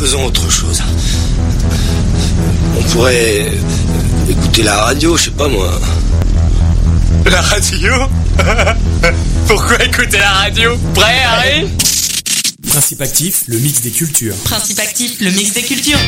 faisons autre chose. On pourrait écouter la radio, je sais pas moi. La radio? Pourquoi écouter la radio? Prêt, Harry? Principe actif, le mix des cultures. Principe actif, le mix des cultures.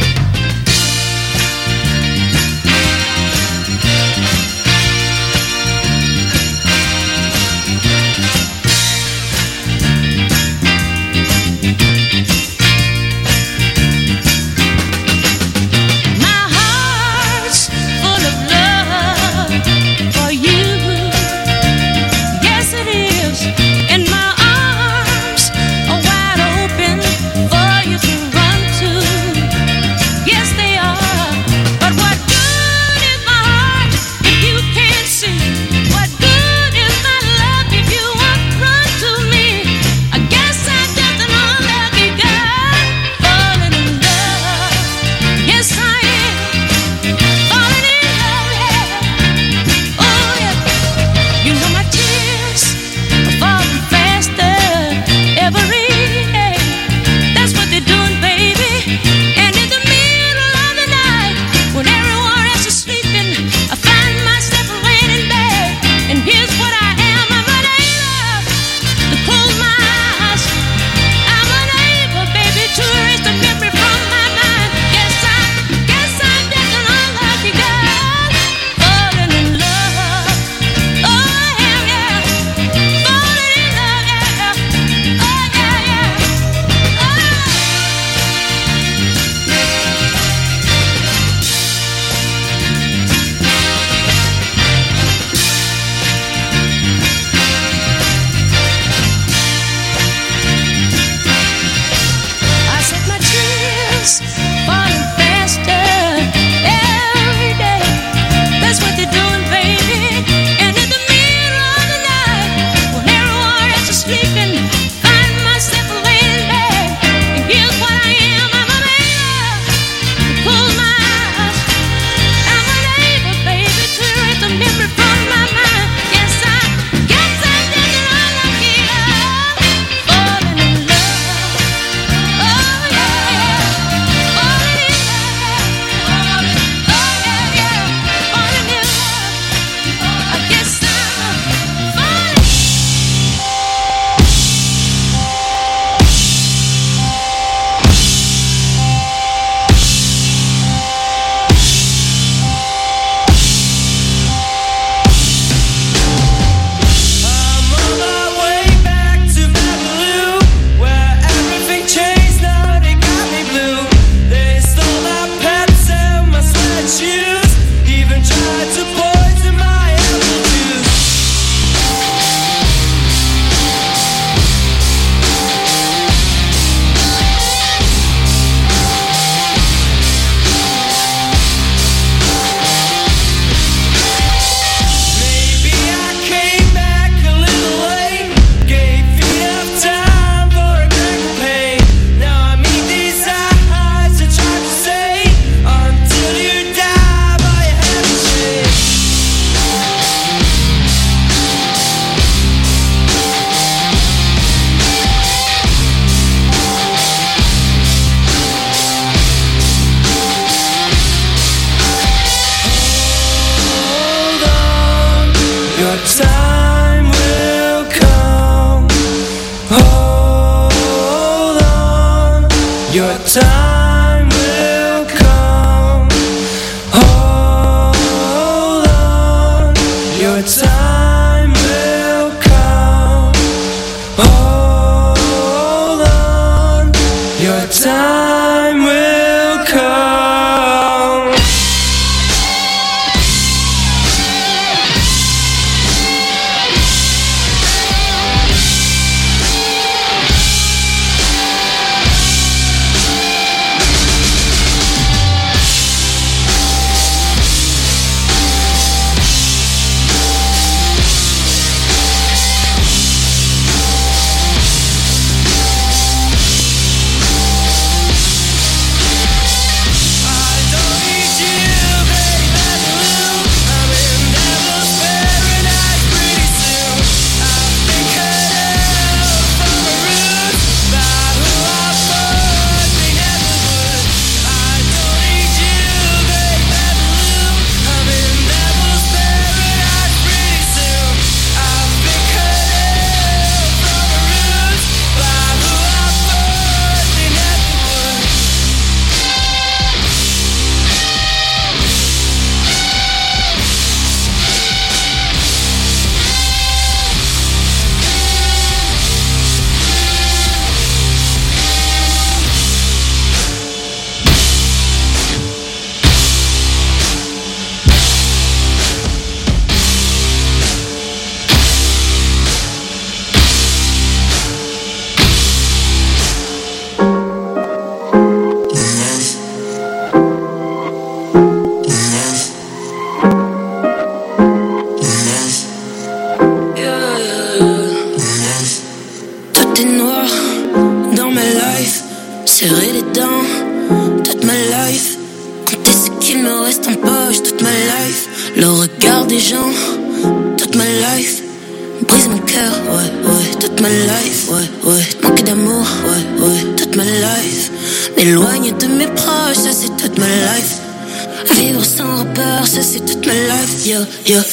M'éloigner de mes proches, ça c'est toute ma life. Vivre sans repère, ça c'est toute ma life. Yo, yo, yo.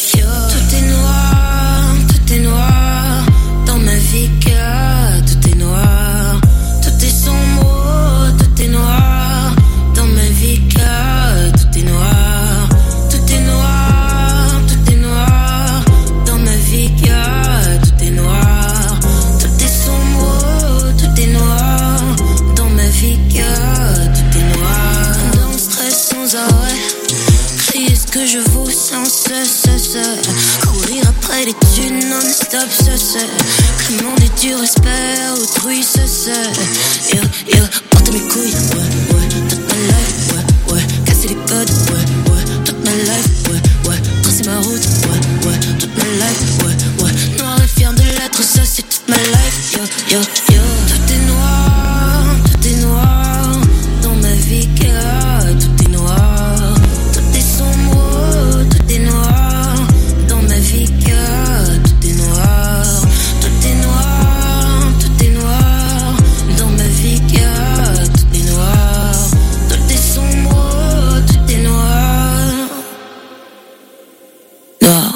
Tout est noir dans ma vie, car tout est noir. Tout est sombre, tout est noir dans ma vie, car tout est noir. Tout est noir, tout est noir dans ma vie, car tout est noir. Tout est sombre, tout est noir dans ma vie, car tout est noir. Dans le stress sans arrêt, crier ce que je vaux sans cesse. Courir après les thunes non-stop, commander du respect, autrui, Yo, yo, porter mes couilles, ouais, toute ma life, ouais, casser les codes, ouais, toute ma life, ouais, tracer ma route, ouais, toute ma life, ouais, noir et fier de l'être, ça c'est toute ma life, yo, yo, yo. Tout est noir dans ma vie, car tout est noir. Tout est sombre, tout est noir dans ma vie, car tout est noir. Tout est noir, tout est noir dans ma vie, car tout est noir. Tout est sombre, tout est noir. Noir.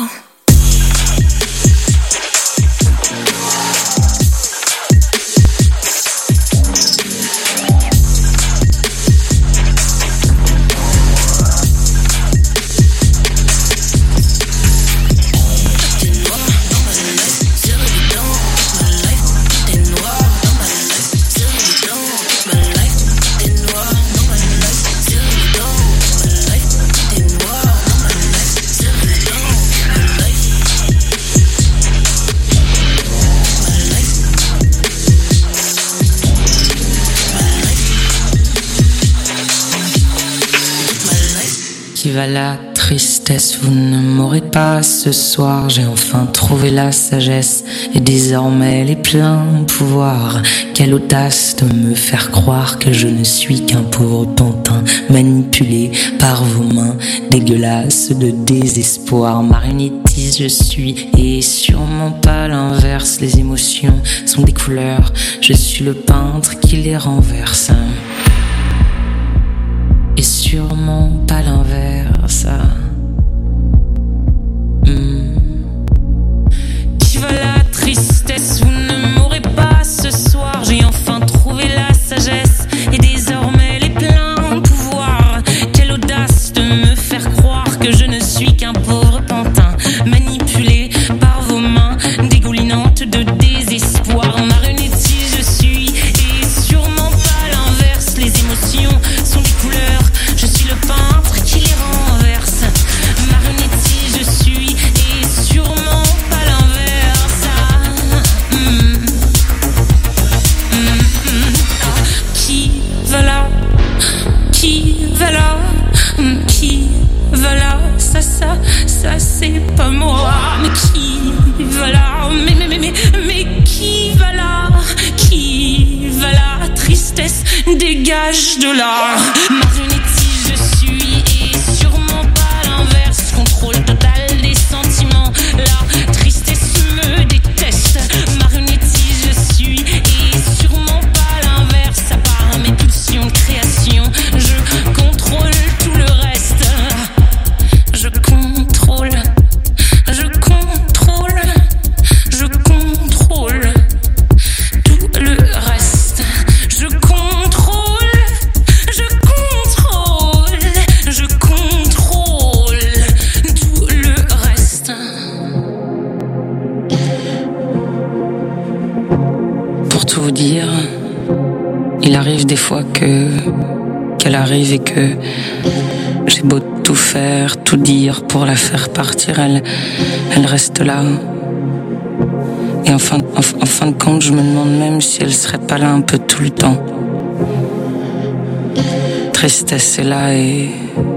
Qui va la tristesse, vous ne m'aurez pas ce soir. J'ai enfin trouvé la sagesse et désormais les pleins pouvoirs. Quelle audace de me faire croire que je ne suis qu'un pauvre pantin manipulé par vos mains dégueulasses de désespoir. Marionnettiste je suis et sûrement pas l'inverse. Les émotions sont des couleurs, je suis le peintre qui les renverse. Et sûrement pas l'inverse. Qui va la tristesse, vous ne m'aurez pas ce soir. J'ai enfin trouvé la sagesse et désormais les pleins pouvoirs. Quelle audace de me faire croire que je ne suis qu'un pauvre pantin manipulé par vos mains dégoulinantes de désespoir. Marionnettiste je suis et sûrement pas l'inverse. Les émotions sont des couleurs, je suis le peintre qui les renverse. Marionnettiste je suis et sûrement pas l'inverse. Qui va là? Qui va là? Qui va là? Ça c'est pas moi. Mais qui va là? Mais qui va là? Qui va là? Tristesse, dégage de là. Marionnettiste je suis et sûrement pas l'inverse. Contrôle total des sentiments, la tristesse me déteste. Marionnettiste je suis et sûrement pas l'inverse. À part mes pulsions de création, je contrôle tout le reste. Je contrôle tout le reste. Je contrôle tout le reste. Pour tout vous dire, il arrive des fois qu'elle arrive et que j'ai beau tout faire, tout dire pour la faire partir, elle reste là. Et en fin de compte, je me demande même si elle serait pas là un peu tout le temps. Tristesse est là et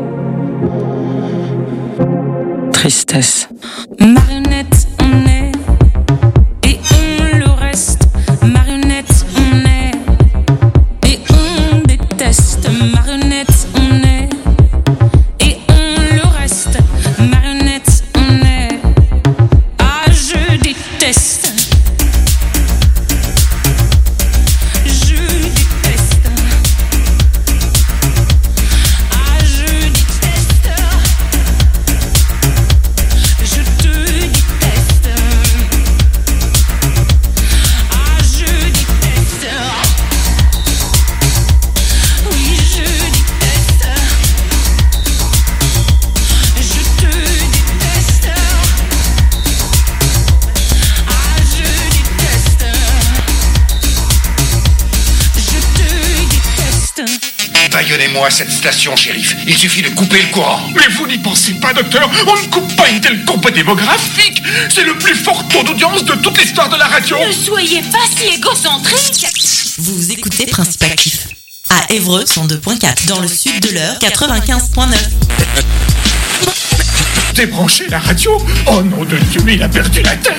tristesse. Marionnette, on est et on le reste. Marionnette, on est et on déteste. Marionnette, on est et on le reste. Marionnette, on est. Ah, je déteste. Je déteste. Donnez-moi cette station, shérif. Il suffit de couper le courant. Mais vous n'y pensez pas, docteur. On ne coupe pas une telle courbe démographique. C'est le plus fort taux d'audience de toute l'histoire de la radio. Ne soyez pas si égocentrique. Vous écoutez Principe Actif. À Évreux, 102.4. Dans le sud de l'Eure, 95.9. Débranchez la radio. Oh nom de Dieu, mais il a perdu la tête.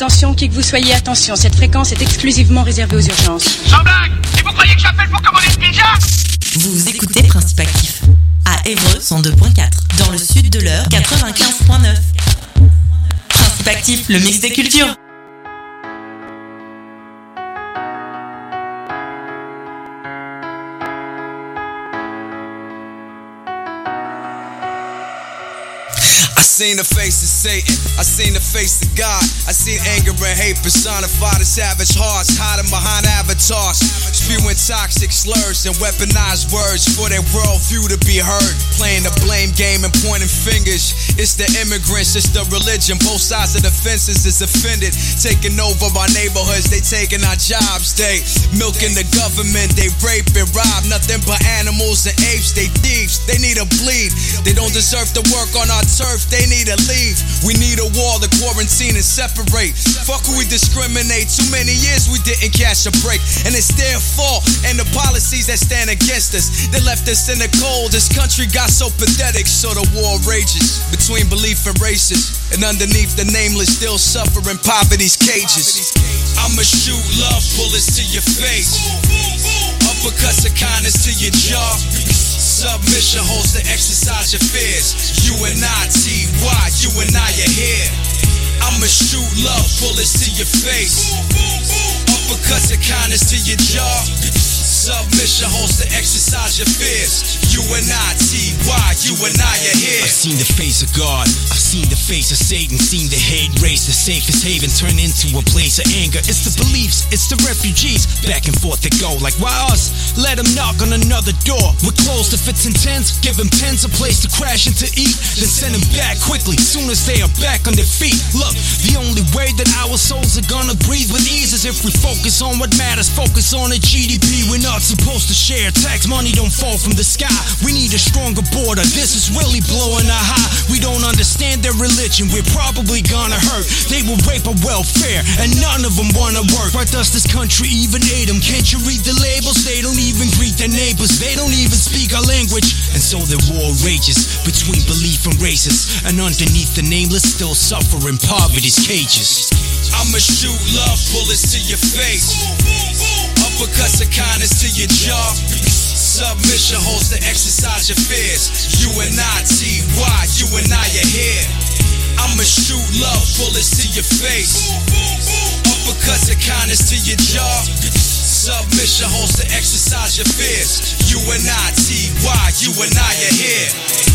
Attention, qui que vous soyez, attention, cette fréquence est exclusivement réservée aux urgences. Sans blague! Et vous croyez que j'appelle pour commander une pizza? Vous écoutez Principe Actif à Évreux 102.4, dans le sud de l'Eure 95.9. Principe Actif, le mix des cultures. I seen the face of Satan, I seen the face of God. I seen anger and hate personified as savage hearts, hiding behind avatars, spewing toxic slurs and weaponized words for their worldview to be heard. Playing the blame game and pointing fingers. It's the immigrants, it's the religion. Both sides of the fences is offended, taking over our neighborhoods. They taking our jobs, they milking the government. They rape and rob, nothing but animals and apes. They thieves, they need a bleed. They don't deserve to work on our turf. They need to leave. We need a wall to quarantine and separate. Fuck who we discriminate. Too many years we didn't catch a break. And it's their fault and the policies that stand against us. They left us in the cold. This country got so pathetic. So the war rages between belief and races. And underneath the nameless still suffering poverty's cages. I'ma shoot love bullets to your face. Uppercuts of kindness to your jaw. Submission holds to exercise your fears. U-N-I-T-Y, you and I are here. I'ma shoot love bullets to your face. Uppercuts of kindness to your jaw. Submission holds to exercise your fears. U-N-I-T-Y, you and I are here. I've seen the face of God, I've seen the face of Satan. Seen the hate race, the safest haven turn into a place of anger. It's the beliefs, it's the refugees. Back and forth they go, like why us? Let them knock on another door. We're closed if it's intense. Give them pens a place to crash and to eat. Then send them back quickly, soon as they are back on their feet. Look, the only way that our souls are gonna breathe with ease is if we focus on what matters. Focus on the GDP, we're not supposed to share. Tax money don't fall from the sky. We need a stronger border. This is really blowing our high. We don't understand their religion. We're probably gonna hurt. They will rape our welfare, and none of them wanna work. Why does this country even hate them? Can't you read the labels? They don't even greet their neighbors. They don't even speak our language. And so the war rages between belief and races. And underneath the nameless still suffering poverty's cages. I'ma shoot love bullets to your face. Uppercuts of kindness to your jaw. Submission holds to exercise your fears. U-N-I-T-Y, you and I are here. I'ma shoot love bullets to your face. Uppercuts of kindness to your jaw. Submission holds to exercise your fears. U-N-I-T-Y, you and I are here.